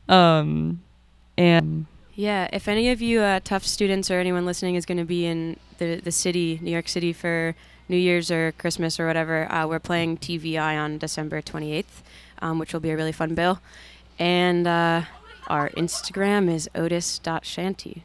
And Yeah, if any of you tough students or anyone listening is going to be in the city, New York City, for New Year's or Christmas or whatever, we're playing TVI on December 28th, which will be a really fun bill. And our Instagram is otis.shanty.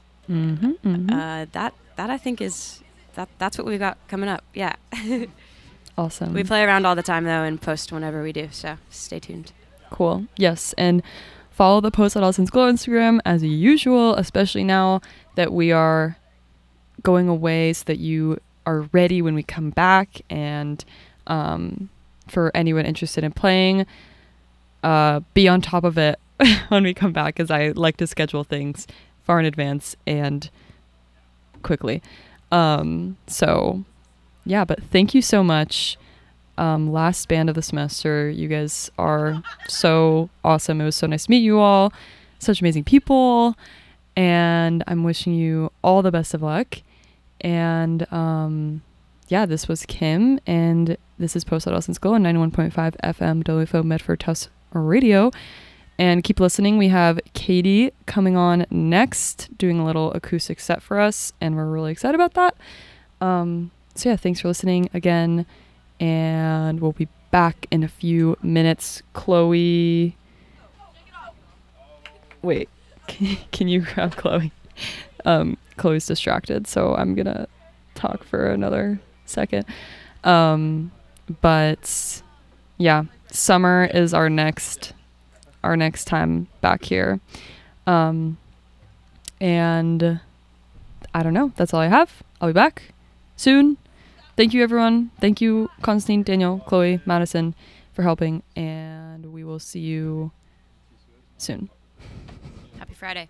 That I think is that's what we've got coming up. Yeah. Awesome. We play around all the time though and post whenever we do, so stay tuned. Cool. Yes, and follow the Post Adolescence Glow Instagram as usual, especially now that we are going away, so that you are ready when we come back. And for anyone interested in playing, be on top of it when we come back, as I like to schedule things far in advance and quickly. So yeah, but thank you so much. Last band of the semester, you guys are so awesome. It was so nice to meet you all, such amazing people, and I'm wishing you all the best of luck. And yeah, this was Kim, and this is Post Adolescence Glow on 91.5 FM WFO Medford Tufts Radio. And keep listening. We have Katie coming on next, doing a little acoustic set for us, and we're really excited about that. So yeah, thanks for listening again, and we'll be back in a few minutes. Chloe, wait, can you grab Chloe? Chloe's distracted, so I'm gonna talk for another second. But yeah, summer is our next time back here. And I don't know, that's all I have. I'll be back soon. Thank you, everyone. Thank you, Constantine, Daniel, Chloe, Madison, for helping, and we will see you soon. Happy Friday.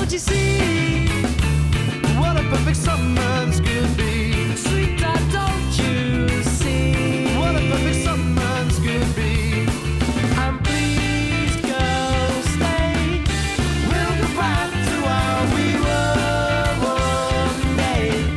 Don't you see what a perfect summer this could be? Sweetheart, don't you see what a perfect summer this could be? And please, girl, stay. We'll go back to how we were one day.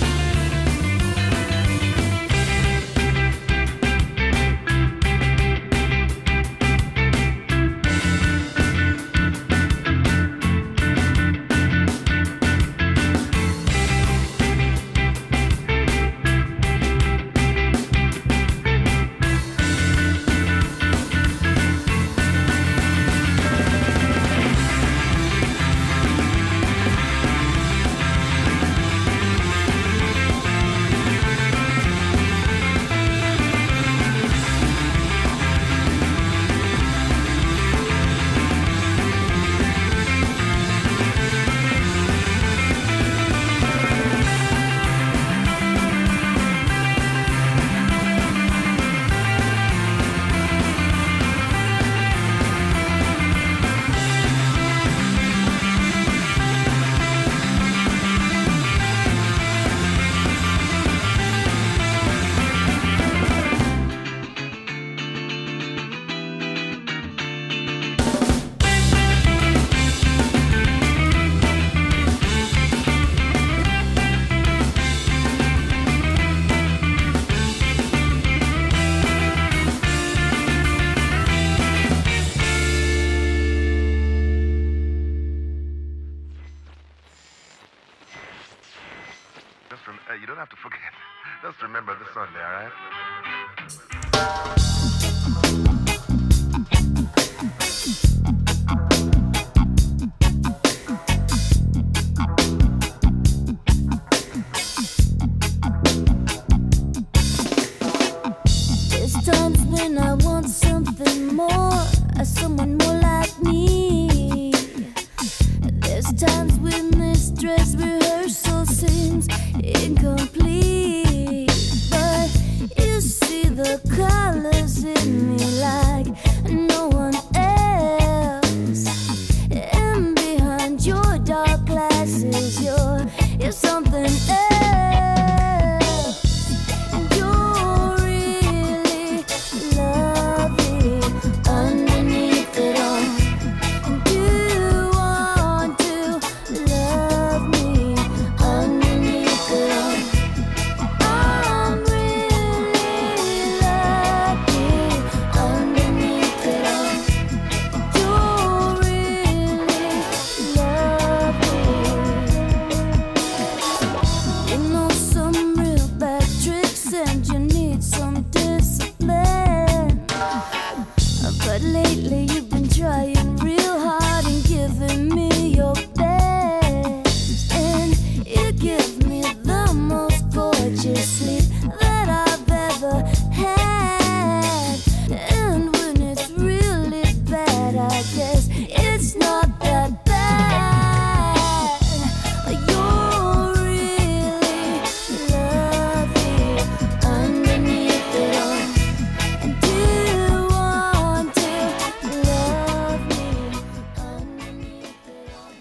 You don't have to forget. Just remember this Sunday, all right? There's times when I want something more, someone more like me. There's times when this dress rehearsal seems incomplete, but you see the colors in me like no one else. And behind your dark glasses, you're something else. And you're really lovely underneath it all. And you want to love me underneath it all. I'm really lucky underneath it all. You're really lovely. You know some real bad tricks and you need some discipline. But lately you've been trying real hard and giving me your best. And you give me the most gorgeous sleep that I've ever had. And when it's really bad, I guess it's not that bad. You're really lovely underneath it all. And you want to love me underneath it all.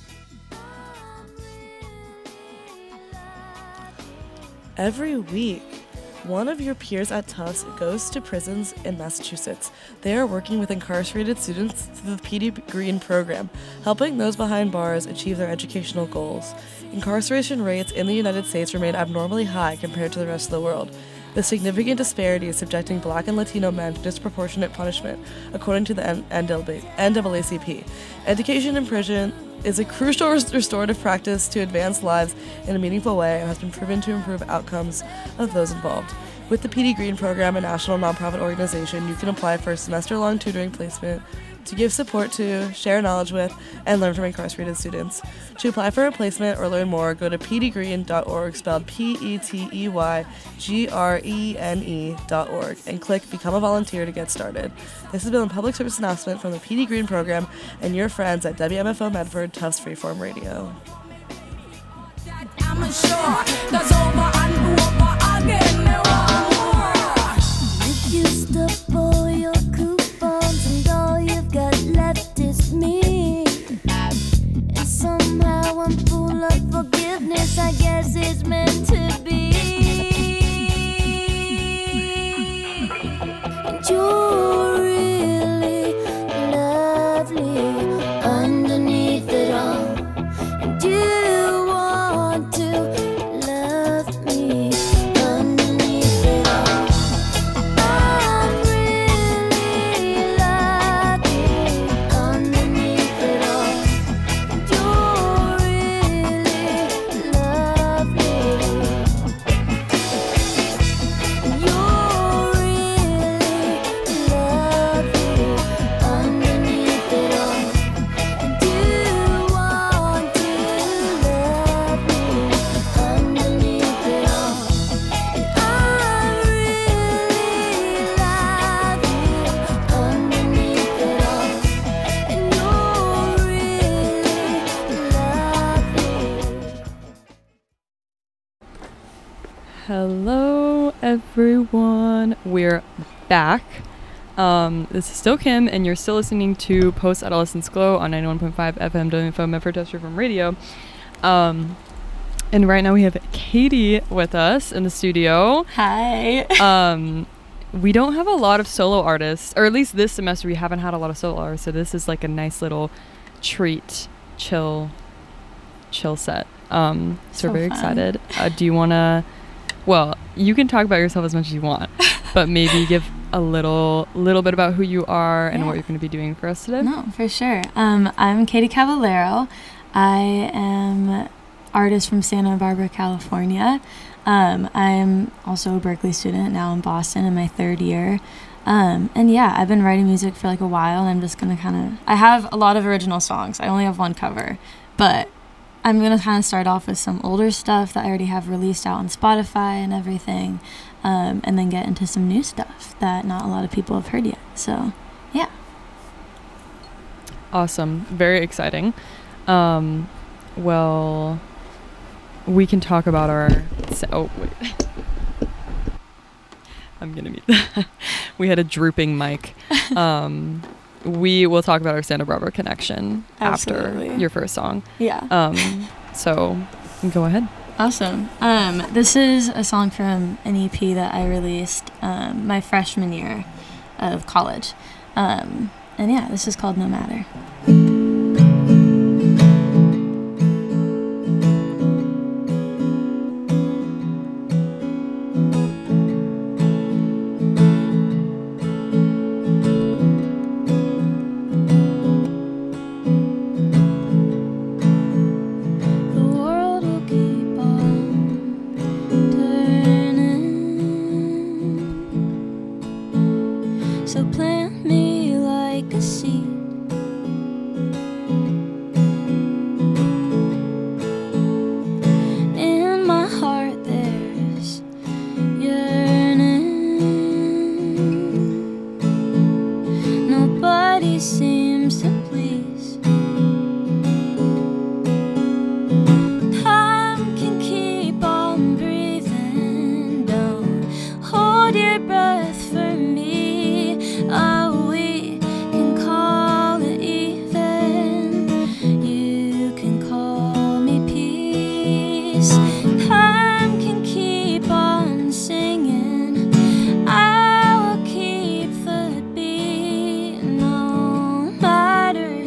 I'm really lucky. Every week, one of your peers at Tufts goes to prisons in Massachusetts. They are working with incarcerated students through the PD Green program, helping those behind bars achieve their educational goals. Incarceration rates in the United States remain abnormally high compared to the rest of the world. The significant disparity is subjecting Black and Latino men to disproportionate punishment, according to the NAACP. Education in prison is a crucial restorative practice to advance lives in a meaningful way and has been proven to improve outcomes of those involved. With the PD Green program, a national nonprofit organization, you can apply for a semester-long tutoring placement to give support to, share knowledge with, and learn from incarcerated students. To apply for a placement or learn more, go to pdgreen.org, spelled PETYGRENE.org, and click Become a Volunteer to get started. This has been a public service announcement from the PD Green program and your friends at WMFO Medford, Tufts Freeform Radio. I'm sure that's over and over again. They want more. If you stop all your coupons and all you've got left is me, and some Hello, everyone. We're back. This is still Kim, and you're still listening to Post Adolescence Glow on 91.5 FM WFO Medford Terrestrial from Radio. And right now we have Katie with us in the studio. Hi. We don't have a lot of solo artists, or at least this semester we haven't had a lot of solo artists, so this is like a nice little treat, chill set. So we're very excited. Do you want to, well, you can talk about yourself as much as you want, but maybe give a little bit about who you are and what you're going to be doing for us today. No, for sure. I'm Katie Caballero. I am artist from Santa Barbara, California. I'm also a Berklee student now in Boston in my third year. And yeah, I've been writing music for like a while, and I'm just going to I have a lot of original songs. I only have one cover, but I'm going to kind of start off with some older stuff that I already have released out on Spotify and everything, and then get into some new stuff that not a lot of people have heard yet. So, yeah. Awesome. Very exciting. Well, we can talk about our... oh, wait. I'm going to mute that. We had a drooping mic. We will talk about our Santa Barbara connection Absolutely. After your first song. Yeah. So go ahead. Awesome. This is a song from an EP that I released my freshman year of college. And yeah, this is called No Matter. So plant me like a seed. In my heart there's yearning. Nobody seems to please. Time can keep on breathing. Don't hold your breath for me. Oh, we can call it even. You can call me peace. Time can keep on singing. I will keep the beat. No matter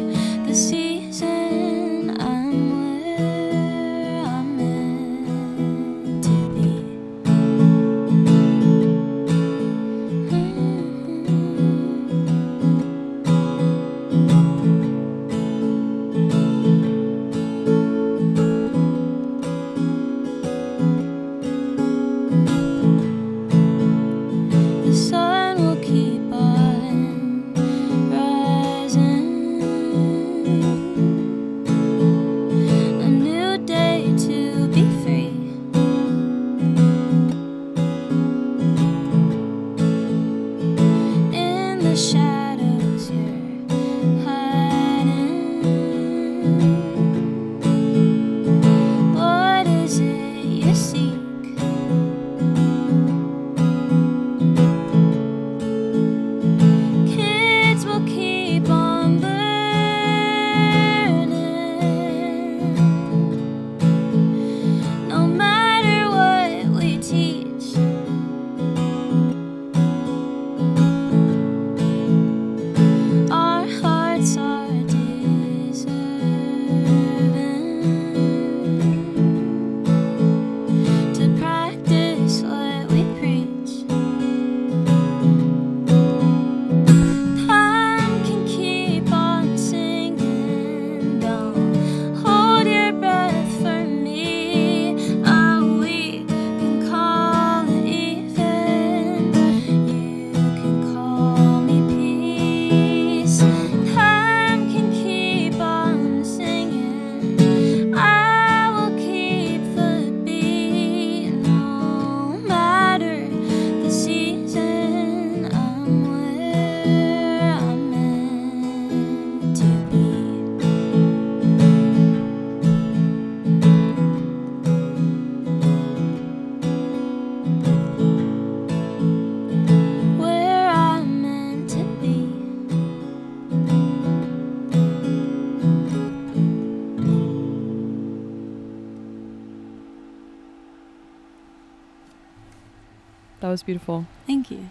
was beautiful. Thank you.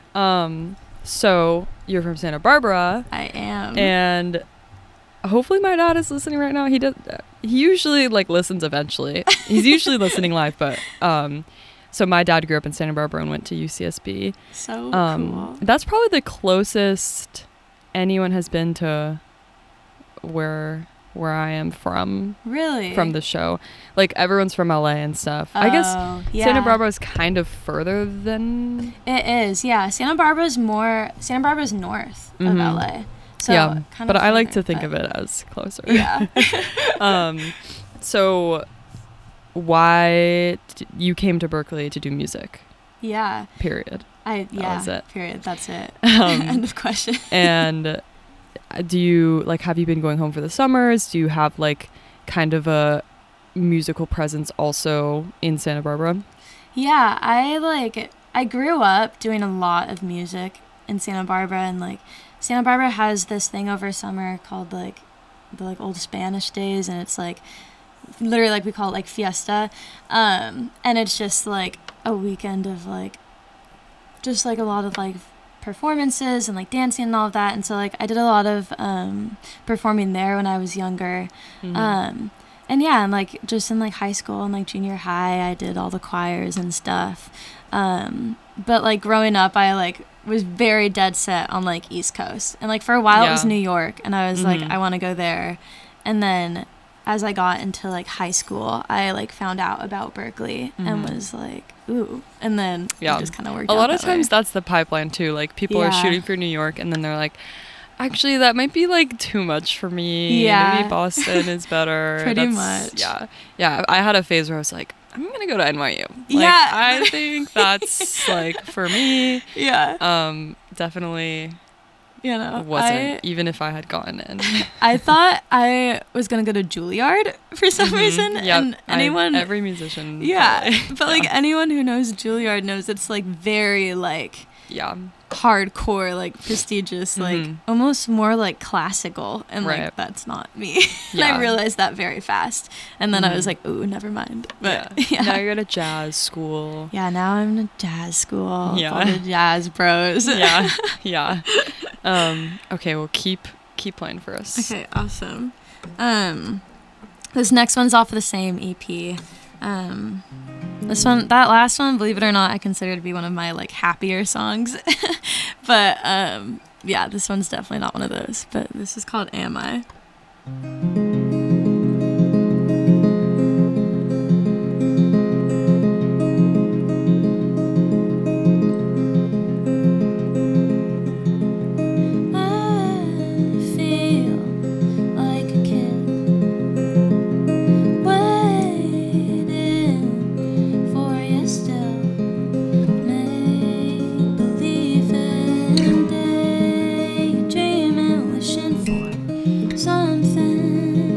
So you're from Santa Barbara, I am. and hopefully my dad is listening right now. He usually like listens eventually. He's usually listening live, but so my dad grew up in Santa Barbara and went to UCSB. So cool. That's probably the closest anyone has been to where I am from. Really? From the show. Like everyone's from LA and stuff. I guess yeah. Santa Barbara is kind of further than It is, yeah. Santa Barbara's north of LA. So yeah, kind but of I like further, to think but- of it as closer. Yeah. So why you came to Berkeley to do music? Yeah. Period. That was it. Period. That's it. End of question. And do you have you been going home for the summers? Do you have like kind of a musical presence also in Santa Barbara? Yeah, I grew up doing a lot of music in Santa Barbara, and like Santa Barbara has this thing over summer called like the old Spanish days, and it's like literally like we call it like fiesta, and it's just like a weekend of like just like a lot of like performances and like dancing and all of that. And so like I did a lot of performing there when I was younger. And yeah, and like just in like high school and like junior high I did all the choirs and stuff. But like growing up I like was very dead set on like East Coast, and like for a while it was New York, and I was like I want to go there. And then as I got into like high school I like found out about Berkeley and was like ooh, and then it just kind of worked out. A lot of that times way. that's the pipeline too. Like people are shooting for New York and then they're like, actually that might be like too much for me. Yeah. Maybe Boston is better. Pretty much. Yeah. I had a phase where I was like, I'm gonna go to NYU. Like, Yeah. I think that's like for me. Yeah. Definitely You know, wasn't, even if I had gotten in. I thought I was gonna go to Juilliard for some reason, and anyone, every musician, but like anyone who knows Juilliard knows it's like very like hardcore, like prestigious, like almost more like classical, and like that's not me. And I realized that very fast, and then I was like, ooh, never mind. But now you're at a jazz school. Yeah, now I'm in a jazz school. Yeah, all the jazz bros. Yeah. Okay, well keep playing for us. Okay, awesome. This next one's off of the same EP. That last one, believe it or not, I consider to be one of my like happier songs. But yeah, this one's definitely not one of those. But this is called Am I? Something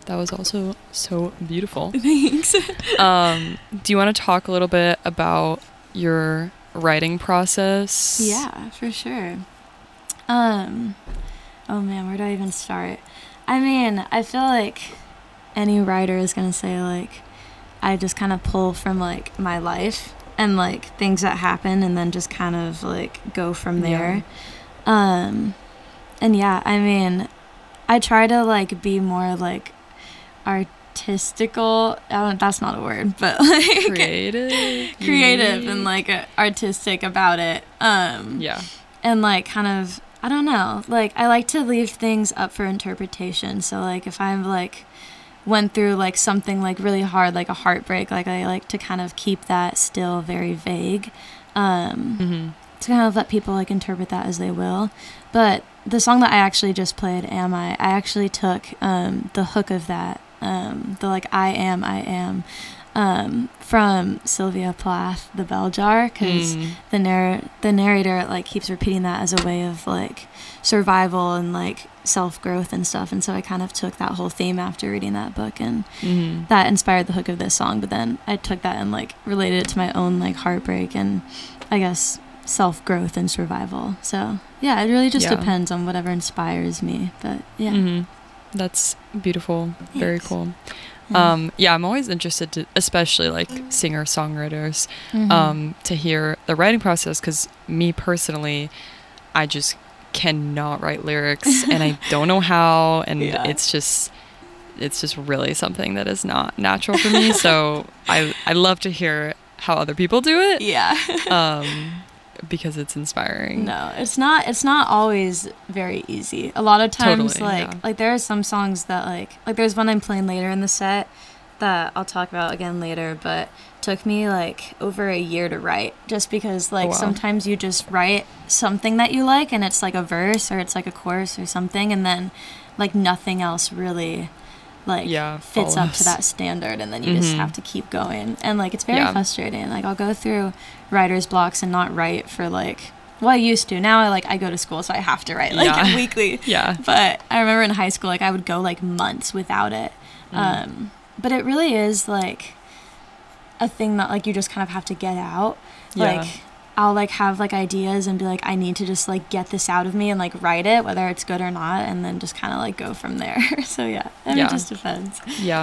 That was also so beautiful. Thanks. Do you want to talk a little bit about your writing process? Yeah, for sure. Oh man, where do I even start? I mean, I feel like any writer is gonna say like, I just kind of pull from like my life and like things that happen, and then just kind of like go from there. And yeah, I mean, I try to like be more like artistical. That's not a word, but like creative and like artistic about it. Yeah. And like kind of, I don't know, like I like to leave things up for interpretation. So like if I'm like went through like something like really hard, like a heartbreak, like I like to kind of keep that still very vague, to kind of let people like interpret that as they will. But the song that I actually just played, Am I actually took the hook of that, the like I am from Sylvia Plath, The Bell Jar, because the narrator like keeps repeating that as a way of like survival and like self-growth and stuff. And so I kind of took that whole theme after reading that book, and that inspired the hook of this song. But then I took that and like related it to my own like heartbreak and I guess self-growth and survival. So yeah, it really just depends on whatever inspires me. But yeah. That's beautiful. Thanks. Very cool. Yeah. Yeah, I'm always interested to, especially like singer-songwriters, to hear the writing process, because me personally, I just cannot write lyrics and I don't know how, and it's just really something that is not natural for me. So I love to hear how other people do it. Because it's inspiring. No, it's not always very easy. A lot of times, Totally, like there are some songs that like there's one I'm playing later in the set that I'll talk about again later, but took me like over a year to write, just because like sometimes you just write something that you like and it's like a verse or it's like a chorus or something, and then like nothing else really like fits up to that standard, and then you just have to keep going, and like it's very frustrating. Like I'll go through writer's blocks and not write for like, well, I used to. Now I go to school, so I have to write like weekly. But I remember in high school, like I would go like months without it. But it really is like a thing that like you just kind of have to get out. Like I'll like have like ideas and be like, I need to just like get this out of me and like write it, whether it's good or not, and then just kind of like go from there. So it just depends.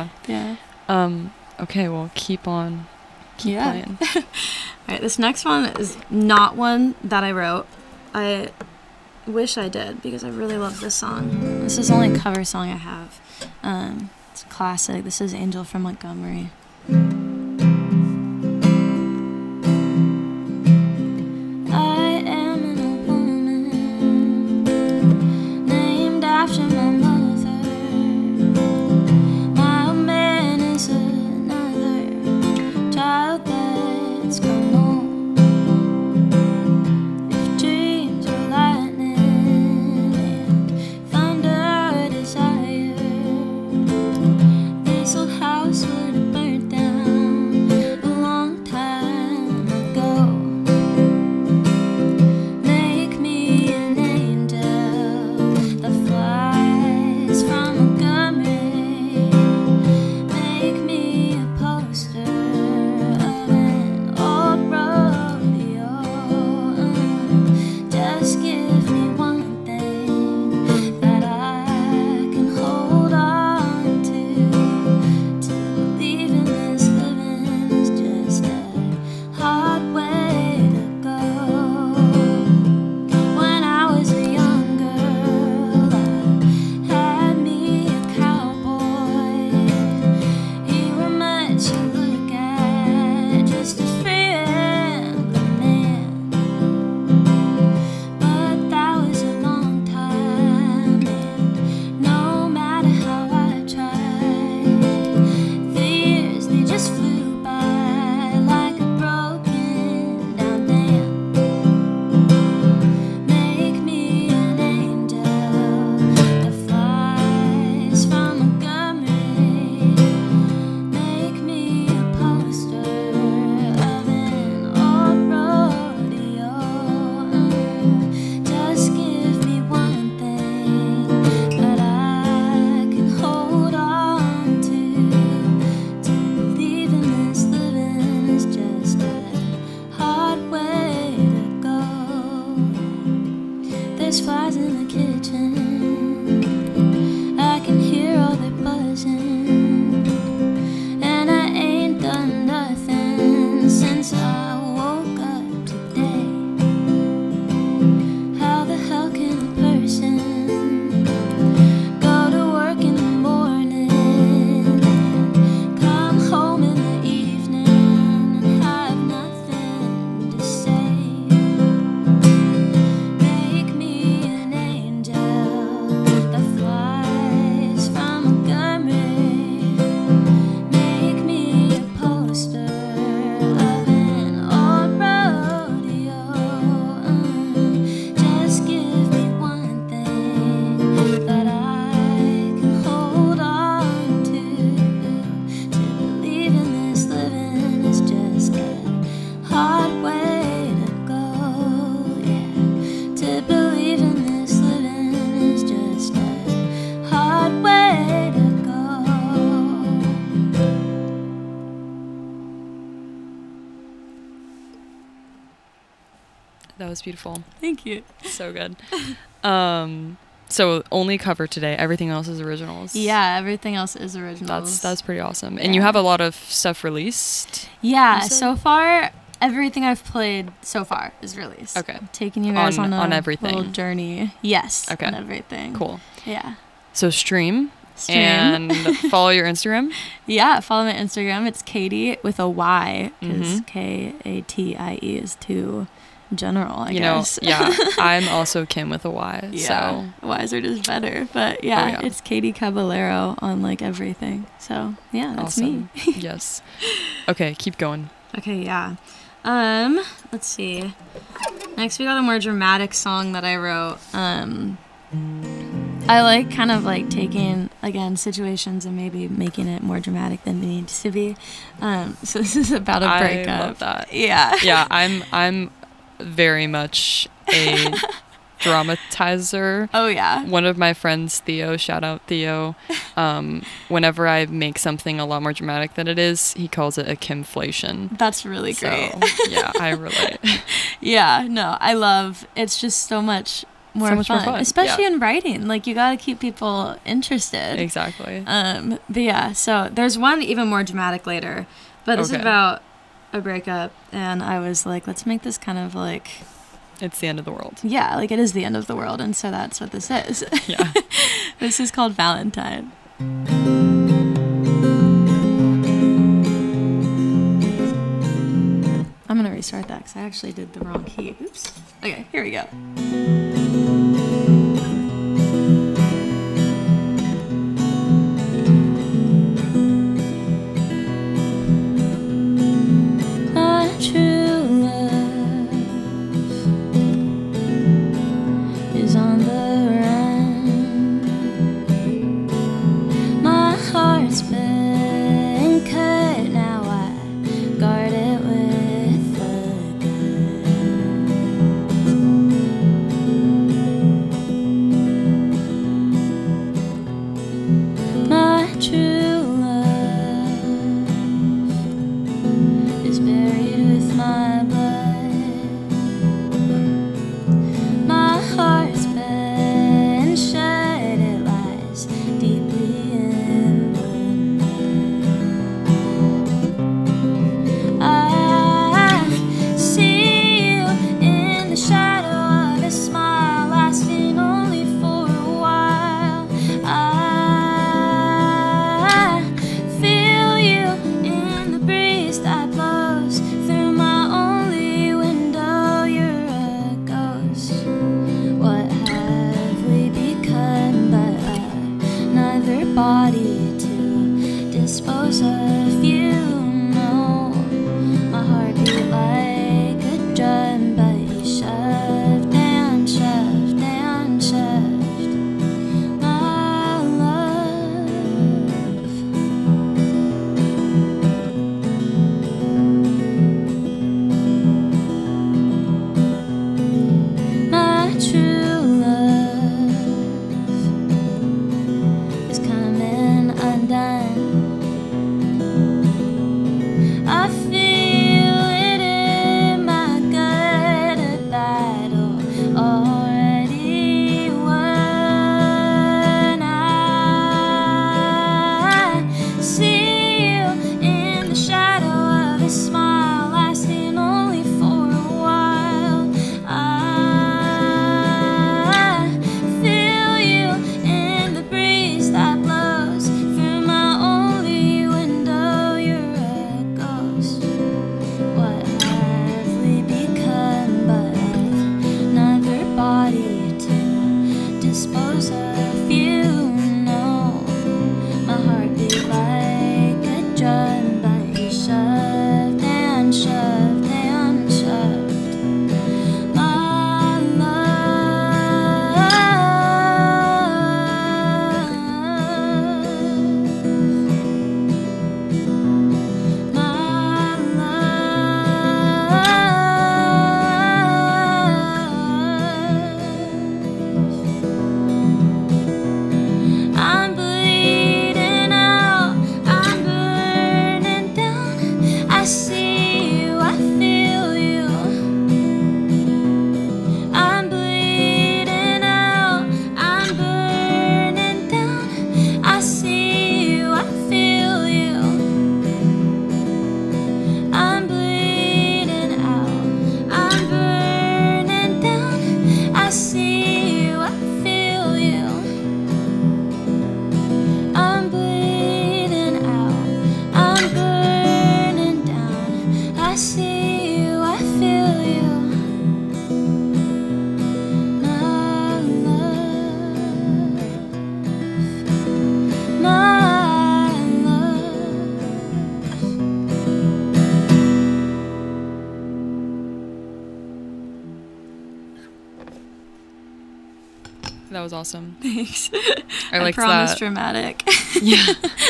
Okay, well, keep playing. All right, this next one is not one that I wrote. I wish I did, because I really love this song. This is the only cover song I have. It's a classic. This is Angel from Montgomery. House would have burnt down. Fireflies in the kitchen, I can hear all their buzzing, and I ain't done nothing since I woke up today. How the hell can a person go to work in the morning and come home in the evening and have nothing to say? Make me an angel that flies from Montgomery. Make me a poster of an old rodeo. Just give me one thing that I can hold on to. To believe in this living is just a hard way to go. Yeah. To believe in this living is just a hard way to go. That was beautiful. Thank you. So good. So only cover today. Everything else is originals. Yeah, everything else is originals. That's pretty awesome. And you have a lot of stuff released. Yeah, you said? so far, everything I've played so far is released. Okay. Taking you guys On on a everything. little journey. Yes. Okay. On everything. Cool. Yeah. So stream Stream. and follow your Instagram. Yeah, follow my Instagram. It's Katie with a Y, because Mhm. Katie is too general, I You know, guess. yeah. I'm also Kim with a Y. Yeah, Y's are just better. But yeah, yeah. it's Katie Caballero on like everything. So yeah, that's Awesome. me. Yes. Okay, keep going. Okay, yeah. Let's see. Next we got a more dramatic song that I wrote. I like kind of like taking again situations and maybe making it more dramatic than it needs to be. So this is about a breakup. I love that. Yeah. Yeah, I'm very much a dramatizer. Oh yeah. One of my friends, Theo, shout out Theo, whenever I make something a lot more dramatic than it is, he calls it a Kimflation. That's really great. So, yeah, I relate. Yeah, no, I love it's just so much more, So much more fun, fun, especially yeah. in writing. Like you got to keep people interested. Exactly. But yeah, so there's one even more dramatic later, but this is Okay. about a breakup, and I was like, let's make this kind of like, It's the end of the world. yeah, like it is the end of the world, and so that's what this is. Yeah. This is called Valentine. I'm gonna restart that because I actually did the wrong key. Oops. Okay, here we go. My true love is on the run. My heart's been cut, now I guard it with a gun. That was awesome. Thanks. I liked promise that. dramatic. Yeah.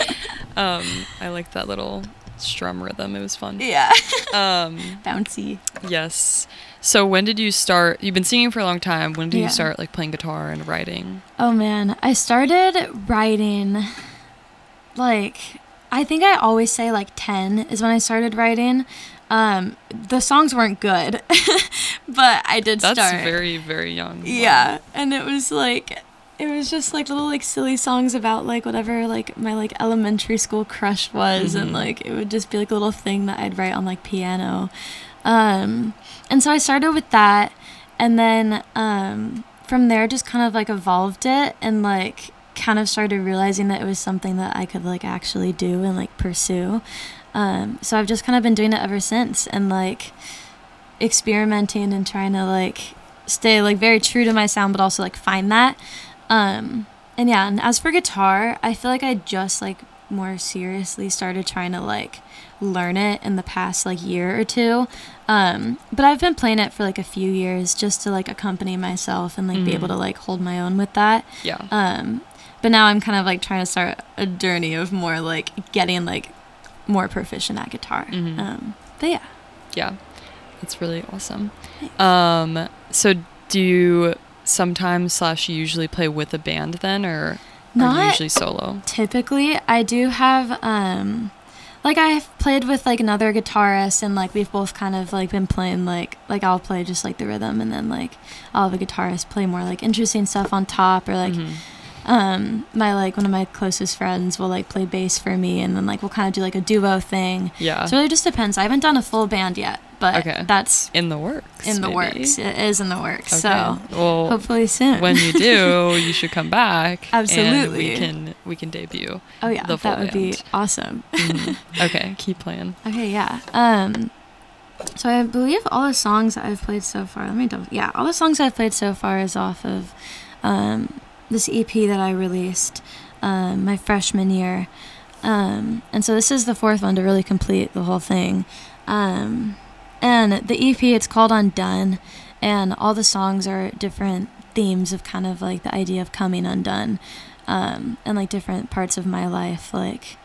I liked that little strum rhythm. It was fun. Yeah. Bouncy. Yes. So when did you start? You've been singing for a long time. When did Yeah. you start like playing guitar and writing? Oh man, I started writing like I think I always say like 10 is when I started writing. The songs weren't good, but I did That's start. very, very young. Yeah, and it was just like little like silly songs about like whatever like my like elementary school crush was, and like it would just be like a little thing that I'd write on like piano. And so I started with that, and then from there just kind of like evolved it, and like kind of started realizing that it was something that I could like actually do and like pursue. So I've just kind of been doing it ever since, and like experimenting and trying to like stay like very true to my sound, but also like find that. And yeah, and as for guitar, I feel like I just like more seriously started trying to like learn it in the past like year or two. But I've been playing it for like a few years just to like accompany myself and like be able to like hold my own with that. Yeah. But now I'm kind of like trying to start a journey of more like getting like more proficient at guitar. But yeah. Yeah. That's really awesome. So do you sometimes / usually play with a band then, or are you Not usually solo? typically. I do have like I've played with like another guitarist, and like we've both kind of like been playing like I'll play just like the rhythm, and then like I'll have a guitarist play more like interesting stuff on top, or like my like one of my closest friends will like play bass for me, and then like we'll kind of do like a duo thing. Yeah. So it really just depends. I haven't done a full band yet, but Okay. that's In the works. in the maybe. works. It is in the works. Okay. So Well, hopefully soon. when you do, you should come back. Absolutely. And we can debut. Oh yeah, the full that would be band. awesome. Okay, keep playing. Okay, yeah. So I believe all the songs that I've played so far. All the songs I've played so far is off of this EP that I released my freshman year. And so this is the fourth one to really complete the whole thing. And the EP, it's called Undone, and all the songs are different themes of kind of like the idea of coming undone, and like different parts of my life, like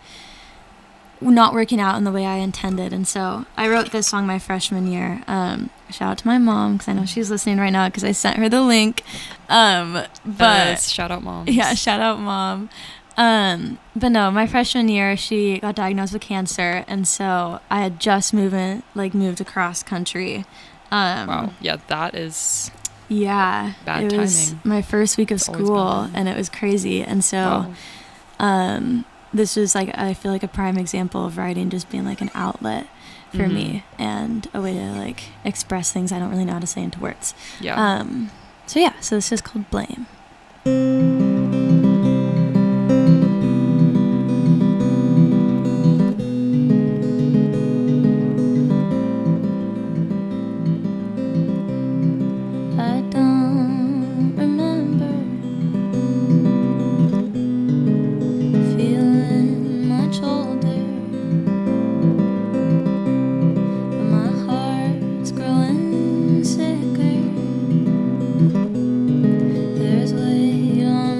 not working out in the way I intended. And so I wrote this song my freshman year. Shout out to my mom, because I know she's listening right now because I sent her the link. But shout out mom. yeah, shout out mom. But no, my freshman year, she got diagnosed with cancer, and so I had just moved across country. Wow. Yeah, that is Yeah, bad it was timing. my first week of It's always school, bad. and it was crazy. And so, this was like, I feel like a prime example of writing just being like an outlet for me, and a way to like express things I don't really know how to say into words. Yeah. So this is called Blame. I don't remember feeling much older, but my heart's growing sicker. There's weight on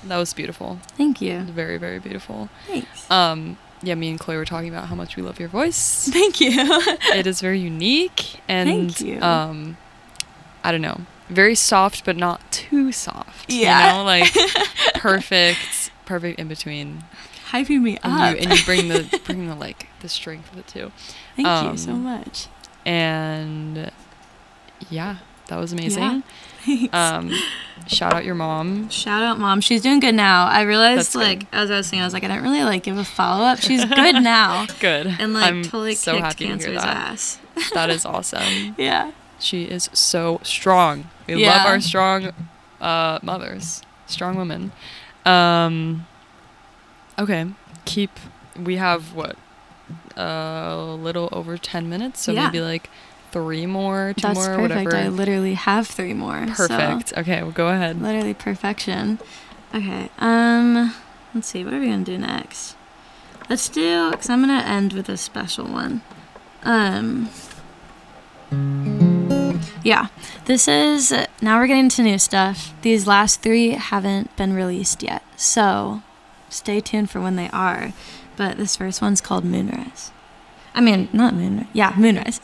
That was beautiful. Thank you. Very, very beautiful. Thanks. Yeah, me and Chloe were talking about how much we love your voice. Thank you. It is very unique and Thank you. I don't know, very soft but not too soft. Yeah. You know, like perfect in between. Hyping me up. And you bring the like the strength of it too. Thank you so much. And yeah, that was amazing. Yeah. Thanks. Shout out your mom. Shout out Mom. She's doing good now. I realized That's like good. as I was saying, I was like, I didn't really like give a follow up. She's good now. Good. And like I'm totally so kicked happy to hear cancer's that. ass. That is awesome. Yeah. She is so strong. We Yeah. love our strong mothers, strong women. Okay, we have what, a little over 10 minutes, so Yeah. maybe like 2 more, That's perfect. whatever. I literally have 3 more. Perfect. Okay, well, go ahead. Literally perfection. Okay. Let's see. What are we gonna do next? Let's do, because I'm gonna end with a special one. Yeah. This is, now we're getting to new stuff. These last 3 haven't been released yet, so stay tuned for when they are. But this first one's called Moonrise. I mean, not Moonrise. Yeah, Moonrise.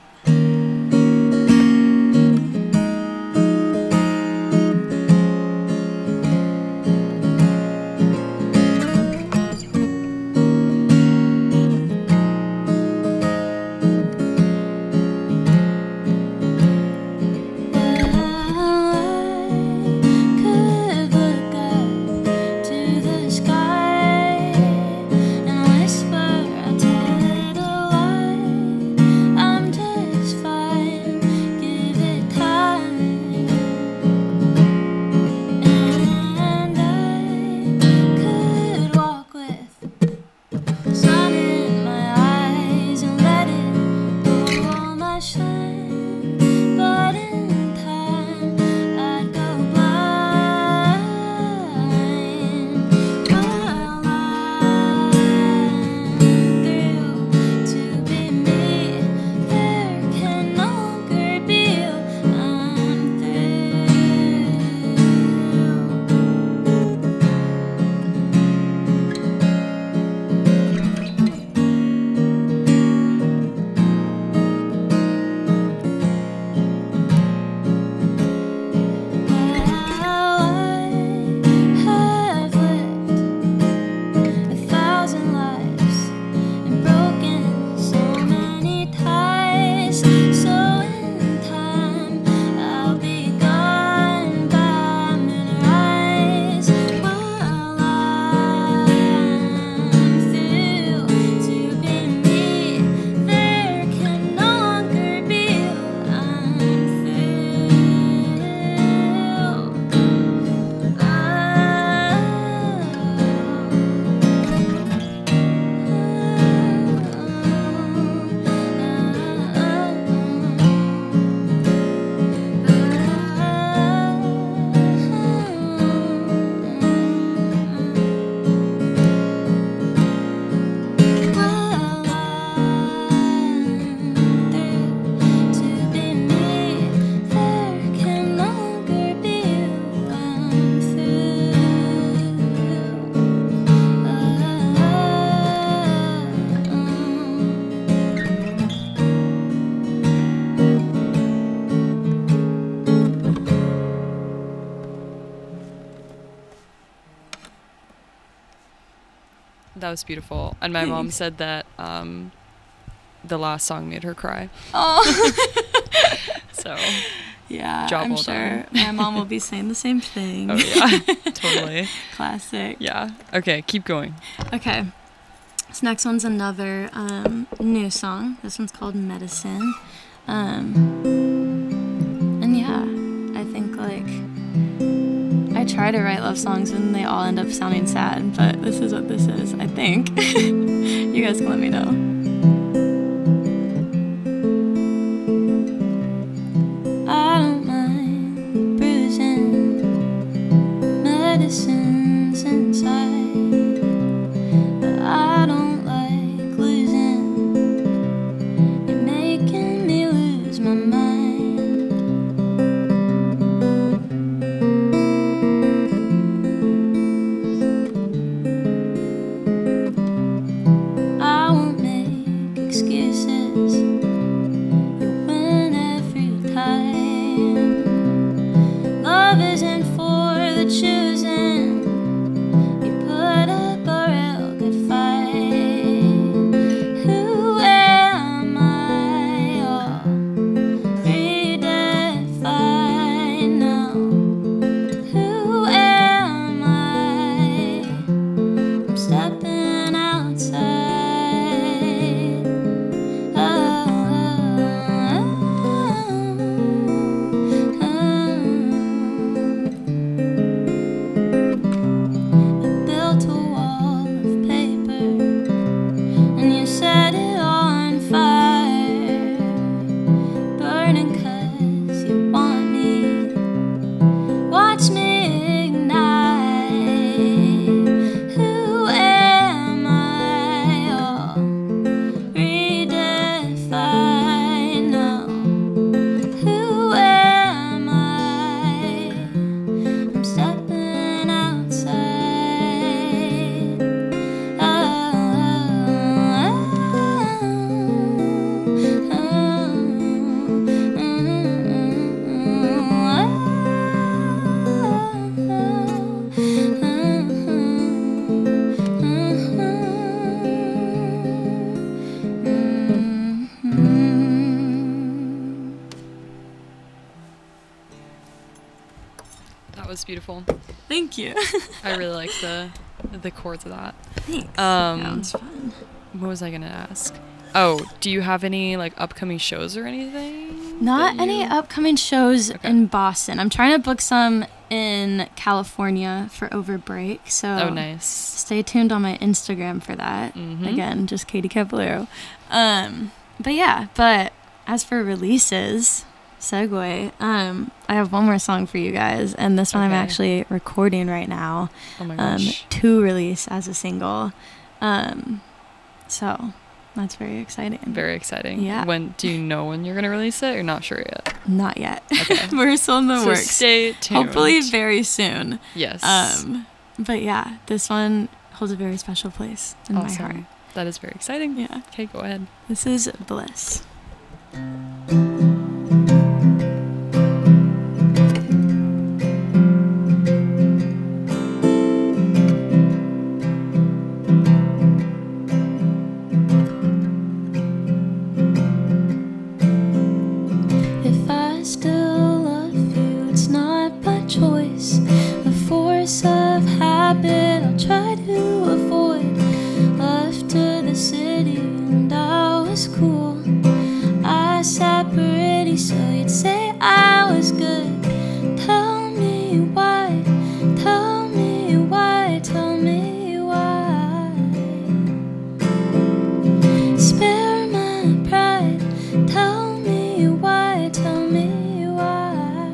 That was beautiful. And my mom said that the last song made her cry. Oh. So, yeah, job I'm well sure done. my mom will be saying the same thing. Oh, yeah. Totally. Classic. Yeah. Okay, keep going. Okay. This next one's another new song. This one's called Medicine. And yeah, I think like I try to write love songs and they all end up sounding sad, but this is what this is, I think. You guys can let me know. I don't mind bruising medicines inside, but I don't like losing. You're making me lose my mind. was beautiful. Thank you. I really like the chords of that. Thanks. That was fun. What was I gonna ask? Oh, do you have any like upcoming shows or anything? Not that any you- upcoming shows Okay. in Boston. I'm trying to book some in California for over break. So Oh, nice. stay tuned on my Instagram for that. Mhm. Again, just Katie Caballero. But as for releases, segue, I have one more song for you guys, and this one I'm Okay. actually recording right now Oh my gosh. to release as a single. So that's very exciting. Very exciting. Yeah. When do you know when you're gonna release it? You're not sure yet. Not yet. Okay. We're still in the So works. stay tuned. Hopefully very soon. Yes. But yeah, this one holds a very special place in my heart. Awesome. That is very exciting. Yeah. Okay, go ahead. This is Bliss. If I still love you, it's not by choice. The force of habit I'll try to avoid. Left to the city and I was cool. I sat pretty so you'd say I was good. Tell me why, tell me why, tell me why. Spare my pride, tell me why, tell me why.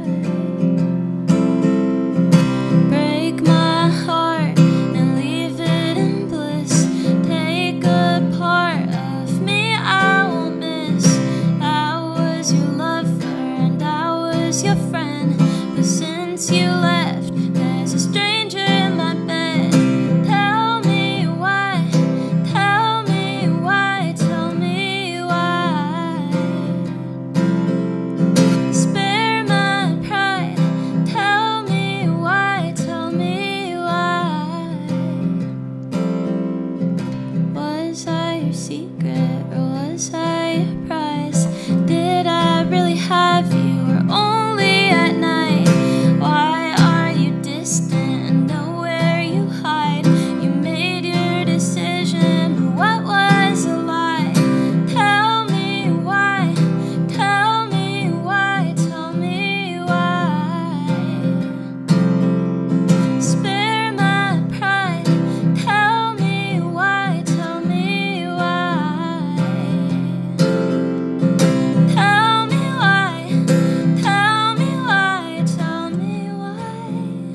Break my heart and leave it in bliss. Take a part of me I will miss. I was your lover and I was your friend, but since you left, there's a stranger in my bed. Tell me why, tell me why, tell me why. Spare my pride, tell me why, tell me why. Was I your secret or was I your prize? Did I really have you or only at night? Why are you distant and nowhere you hide? You made your decision, but what was a lie? Tell me why, tell me why, tell me why. Spare my pride, tell me why, tell me why. Tell me why, tell me why, tell me why.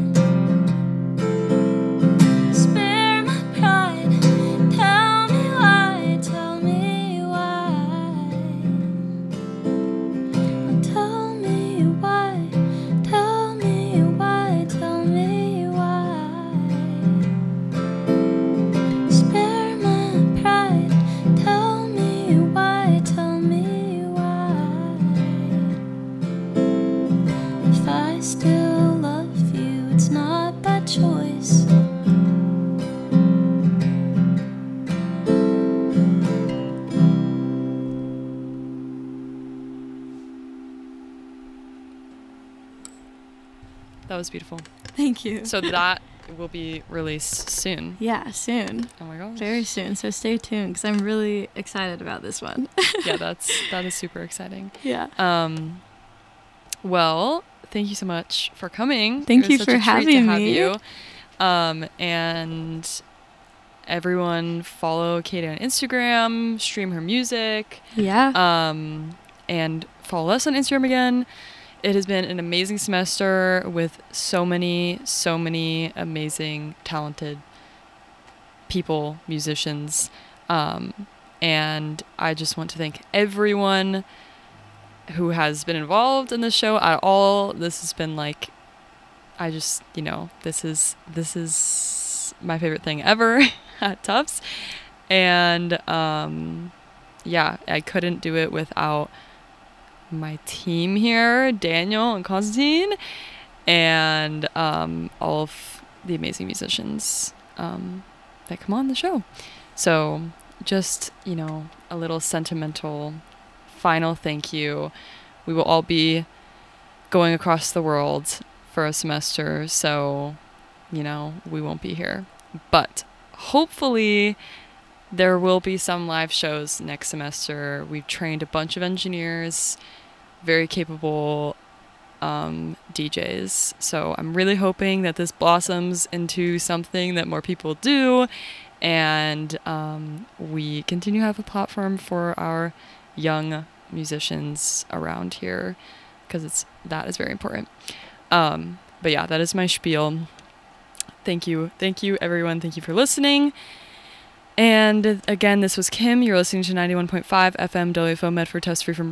Spare my pride, tell me why, tell me why. Tell me why, tell me why, tell me why. Spare my pride, tell me why, tell me why. If I still love you, it's not by choice. That was beautiful. Thank you. So that will be released soon. Yeah, soon. Oh my gosh. Very soon. So stay tuned because I'm really excited about this one. Yeah, that is super exciting. Yeah. Well, thank you so much for coming. Thank It was you such for a treat to having have me. you. And everyone follow Katie on Instagram, stream her music, Yeah. and follow us on Instagram again. It has been an amazing semester with so many amazing, talented people, musicians. And I just want to thank everyone who has been involved in this show at all. This has been like, I just, this is my favorite thing ever at Tufts. And yeah, I couldn't do it without my team here, Daniel and Constantine, and all of the amazing musicians that come on the show. So just, a little sentimental final thank you. We will all be going across the world for a semester, so, you know, we won't be here. But hopefully there will be some live shows next semester. We've trained a bunch of engineers, very capable DJs. So I'm really hoping that this blossoms into something that more people do, and we continue to have a platform for our young musicians around here, because that is very important. But yeah, that is my spiel. Thank you everyone. Thank you for listening. And again, this was Kim. You're listening to 91.5 FM WFO Medford, Test Free from